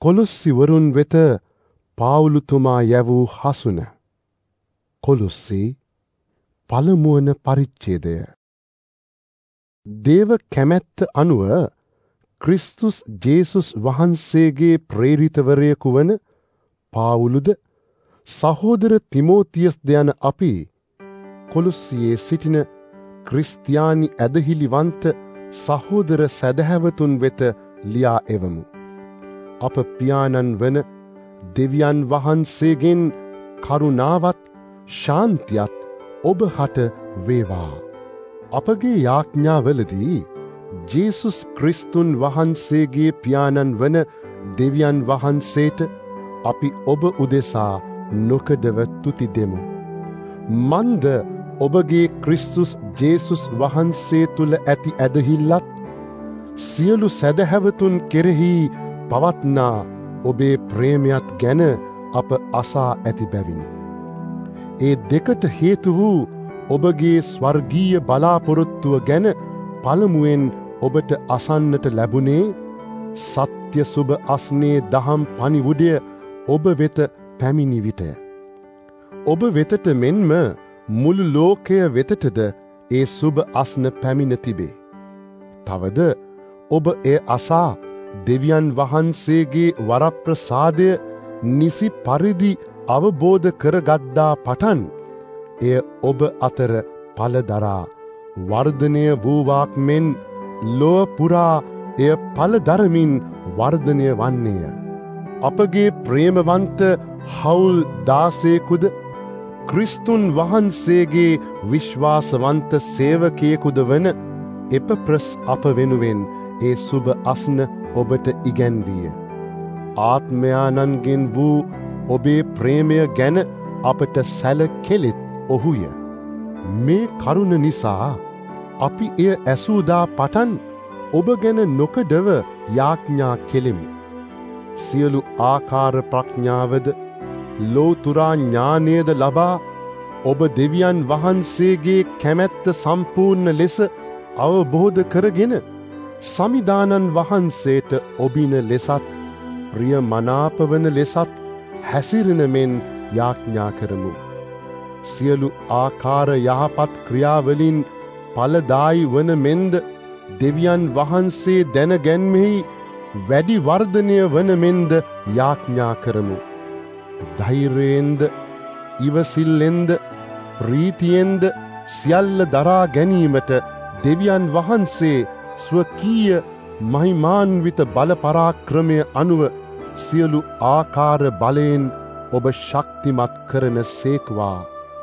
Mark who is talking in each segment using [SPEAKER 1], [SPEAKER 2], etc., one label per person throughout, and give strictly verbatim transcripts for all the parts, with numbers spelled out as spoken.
[SPEAKER 1] කොලොස්සිවරුන් වෙත පාවුලුතුමා යැවූ හසුන. කොලොස්සි පළමුවන පරිච්ඡේදය. දේව කැමැත්ත අනුව ක්‍රිස්තුස් ජේසුස් වහන්සේගේ ප්‍රේරිතවරයෙකු වන පාවුලුද සහෝදර තිමෝතියස්ද යන අපි කොලොස්සියේ සිටින ක්‍රිස්තියානි ඇදහිලිවන්ත සහෝදර සැදැහැවතුන් වෙත ලියා එවමු. අප පියාණන් වන දෙවියන් වහන්සේගෙන් කරුණාවත් ශාන්තියත් ඔබ හට වේවා. අපගේ යාඥාවලදී ජේසුස් ක්‍රිස්තුන් වහන්සේගේ පියාණන් වන දෙවියන් වහන්සේට අපි ඔබ උදෙසා නොකඩව තුති දෙමු. මන්ද ඔබගේ ක්‍රිස්තුස් ජේසුස් වහන්සේ තුළ ඇති ඇදහිල්ලත් සියලු සැදැහැවතුන් කෙරෙහි පවත්නා ඔබේ ප්‍රේමයත් ගැන අප අසා ඇති බැවිනි. ඒ දෙකට හේතු වූ ඔබගේ ස්වර්ගීය බලාපොරොත්තුව ගැන පළමුවෙන් ඔබට අසන්නට ලැබුණේ සත්‍ය සුබ අස්නේ දහම් පණිවුඩය ඔබ වෙත පැමිණි විටය. ඔබ වෙතට මෙන්ම මුළු ලෝකය වෙතටද ඒ සුබ අස්න පැමිණ තිබේ. තවද ඔබ එය අසා දෙවියන් වහන්සේගේ වරප්‍රසාදය නිසි පරිදි අවබෝධ කරගත්තා පටන් එය ඔබ අතර පලදරා වර්ධනය වූවාක් මෙන් ලොව පුරා එය පලදරමින් වර්ධනය වන්නේය. අපගේ ප්‍රේමවන්ත හවුල් දාසයෙකුද ක්‍රිස්තුන් වහන්සේගේ විශ්වාසවන්ත සේවකයෙකුද වන එපප්‍රස් අප වෙනුවෙන් ඒ සුබ අස්න ඔබට ඉගැන්වීය. ආත්මයානන්ගෙන් වූ ඔබේ ප්‍රේමය ගැන අපට සැලකෙලෙත් ඔහුය. මේ කරුණ නිසා අපි එය ඇසූදා පටන් ඔබ ගැන නොකඩව යාඥා කෙලෙමු. සියලු ආකාර ප්‍රඥාවද ලෝතුරා ඥානයද ලබා ඔබ දෙවියන් වහන්සේගේ කැමැත්ත සම්පූර්ණ ලෙස අවබෝධ කරගෙන සමිදානන් වහන්සේට ඔබින ලෙසත් ප්‍රිය මනාපවන ලෙසත් හැසිරෙන මෙන් යාඥා කරමු. සියලු ආකාර යහපත් ක්‍රියාවලින් ඵලදායි වන මෙන්ද දෙවියන් වහන්සේ දැනගැන්මෙහි වැඩි වර්ධනය වන මෙන්ද යාඥා කරමු. ධෛර්යයෙන්ද ඉවසිල්ලෙන්ද ප්‍රීතියෙන්ද සියල්ල දරා ගැනීමට දෙවියන් වහන්සේ ස්වකීය මහිමාන්විත බල පරාක්‍රමය අනුව සියලු ආකාර බලයෙන් ඔබ ශක්තිමත් කරන සේක්වා.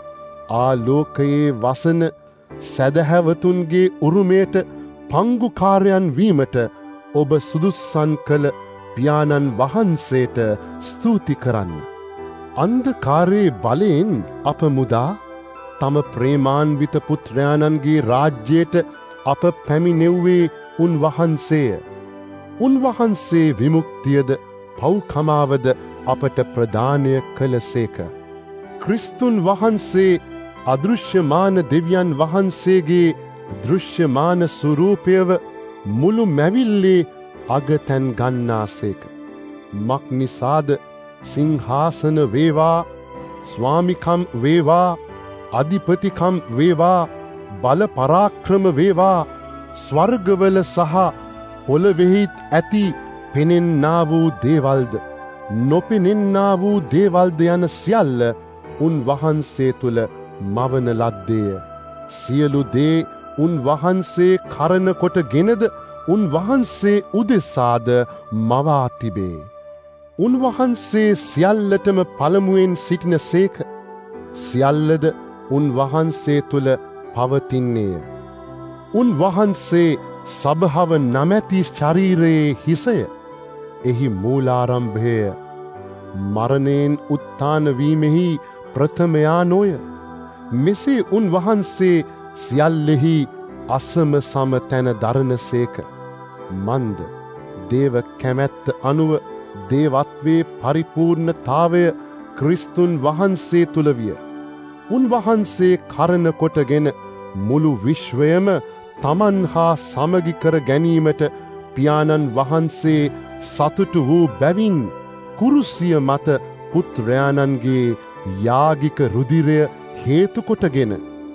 [SPEAKER 1] ආලෝකයේ වසන සැදැහැවතුන්ගේ උරුමයට පංගුකාරයන් වීමට ඔබ සුදුස්සන් කළ පියාණන් වහන්සේට ස්තුති කරන්න. අන්ධකාරයේ බලයෙන් අප මුදා තම ප්‍රේමාන්විත පුත්‍රයාණන්ගේ රාජ්‍යයට අප පැමිණෙව්වේ උන්වහන්සේය. උන්වහන්සේ විමුක්තියද පව්කමාවද අපට ප්‍රදානය කළසේක. ක්‍රිස්තුන් වහන්සේ අදෘශ්‍යමාන දෙවියන් වහන්සේගේ දෘශ්‍යමාන ස්වරූපයව මුළු මැවිල්ලේ අගතැන් ගන්නාසේක. මක් නිසාද සිංහාසන වේවා, ස්වාමිකම් වේවා, අධිපතිකම් වේවා, බල පරාක්‍රම වේවා, ස්වර්ගවල සහ පොළොවෙහිත් ඇති පෙනෙන්නා වූ දේවල්ද නොපෙනෙන්නා වූ දේවල්ද යන සියල්ල උන්වහන්සේ තුළ මවන ලද්දේය. සියලු දේ උන්වහන්සේ කරන කොට ගෙනද උන්වහන්සේ උදෙසාද මවා තිබේ. උන්වහන්සේ සියල්ලටම පළමුවෙන් සිටින සේක. සියල්ලද උන්වහන්සේ තුළ පවතින්නේය. උන්වහන්සේ සභාව නමැති ශරීරයේ හිසය. එහි මූලාරම්භය. මරණයෙන් උත්ථාන වීමෙහි ප්‍රථමයා නොය. මෙසේ උන්වහන්සේ සියල්ලෙහි අසම සම තැන දරනසේක. මන්ද දේව කැමැත්ත අනුව දේවත්වේ පරිපූර්ණතාවය ක්‍රිස්තුන් වහන්සේ තුළ විය. උන්වහන්සේ කරන කොටගෙන මුළු විශ්වයම තමන් හා සමගි කර ගැනීමට පියාණන් වහන්සේ සතුටු වූ බැවින් කුරුසිය මත පුත්‍රයාණන්ගේ යාගික රුධිරය හේතු කොටගෙන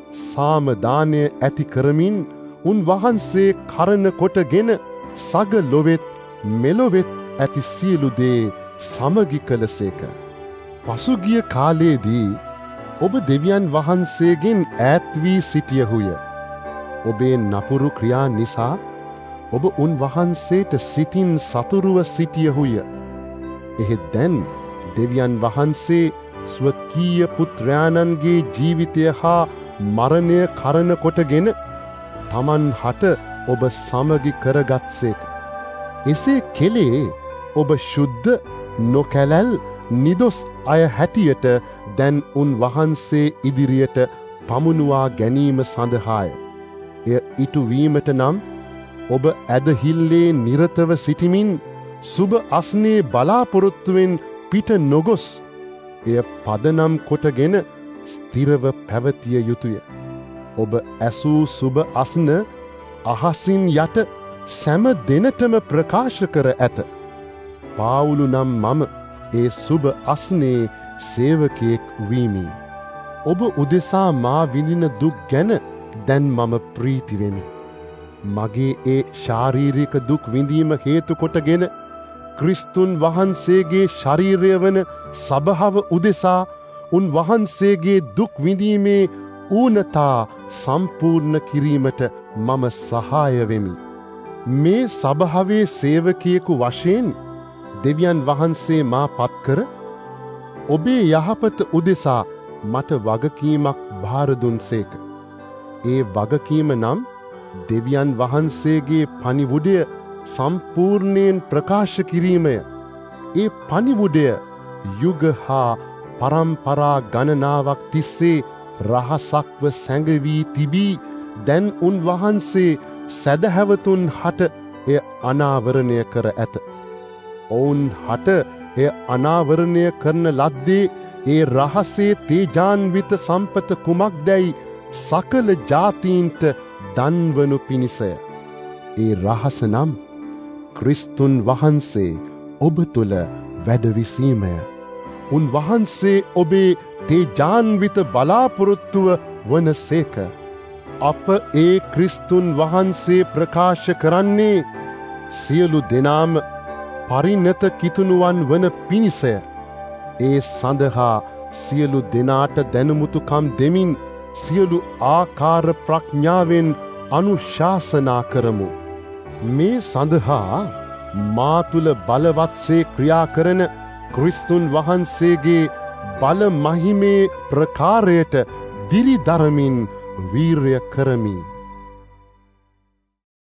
[SPEAKER 1] සාමදානය ඇති කරමින් උන්වහන්සේ කරන කොටගෙන සග ලොවෙත් මෙලොවෙත් ඇති සියලු දේ සමගි කළසේක. පසුගිය කාලයේදී ඔබ දෙවියන් වහන්සේගෙන් ඈත් වී සිටියහුය. ඔබේ නපුරු ක්‍රියා නිසා ඔබ උන්වහන්සේට සිතින් සතුරුව සිටියහුය. එහෙත් දැන් දෙවියන් වහන්සේ ස්වකීය පුත්‍රයාණන්ගේ ජීවිතය හා මරණය කරන කොටගෙන තමන් හට ඔබ සමගි කරගත්සේක. එසේ කෙලේ ඔබ ශුද්ධ නොකැලැල් නිදොස් අය හැටියට දැන් උන්වහන්සේ ඉදිරියට පමුණුවා ගැනීම සඳහාය. එය ඉටුවීමට නම් ඔබ ඇදහිල්ලේ නිරතව සිටිමින් සුබ අස්නේ බලාපොරොත්තුවෙන් පිට නොගොස් එය පදනම් කොටගෙන ස්ථිරව පැවතිය යුතුය. ඔබ ඇසූ සුබ අස්න අහසින් යට සැම දෙනටම ප්‍රකාශ කර ඇත. පාවුලු නම් මම ඒ සුබ අස්නේ සේවකයෙක් වීමි. ඔබ උදෙසා මා විඳින දුක් ගැන දැන් මම ප්‍රීතිවෙමි. මගේ ඒ ශාරීරික දුක් විඳීම හේතු කොටගෙන ක්‍රිස්තුන් වහන්සේගේ ශරීරය වන සභාව උදෙසා උන්වහන්සේගේ දුක් විඳීමේ ඌනතා සම්පූර්ණ කිරීමට මම සහාය වෙමි. මේ සභාවේ සේවකයෙකු වශයෙන් දෙවියන් වහන්සේ මා පත්කර ඔබේ යහපත උදෙසා මට වගකීමක් භාර දුන්සේක. ඒ වගකීම නම් දෙවියන් වහන්සේගේ පණිවුඩය සම්පූර්ණයෙන් ප්‍රකාශ කිරීමය. ඒ පණිවුඩය යුග හා පරම්පරා ගණනාවක් තිස්සේ රහසක්ව සැඟවී තිබී දැන් උන්වහන්සේ සැදැහැවතුන් හට එය අනාවරණය කර ඇත. ඔවුන් හට එය අනාවරණය කරන ලද්දේ ඒ රහසේ තේජාන්විත සම්පත කුමක්දැයි සකල ජාතීන්ට දන්වනු පිණිසය. ඒ රහස නම් ක්‍රිස්තුන් වහන්සේ ඔබ තුළ වැඩවිසීමය. උන්වහන්සේ ඔබේ තේජාන්විත බලාපොරොත්තුව වන සේක. අප ඒ ක්‍රිස්තුන් වහන්සේ ප්‍රකාශ කරන්නේ සියලු දෙනාම පරිණත කිතුනුවන් වන පිණිසය. ඒ සඳහා සියලු දෙනාට දැනුමුතුකම් දෙමින් සියලු ආකාර ප්‍රඥාවෙන් අනුශාසනා කරමු. මේ සඳහා මා තුළ බලවත්සේ ක්‍රියා කරන ක්‍රිස්තුන් වහන්සේගේ බල මහිමේ ප්‍රකාරයට දිරි දරමින් වීර්ය කරමි.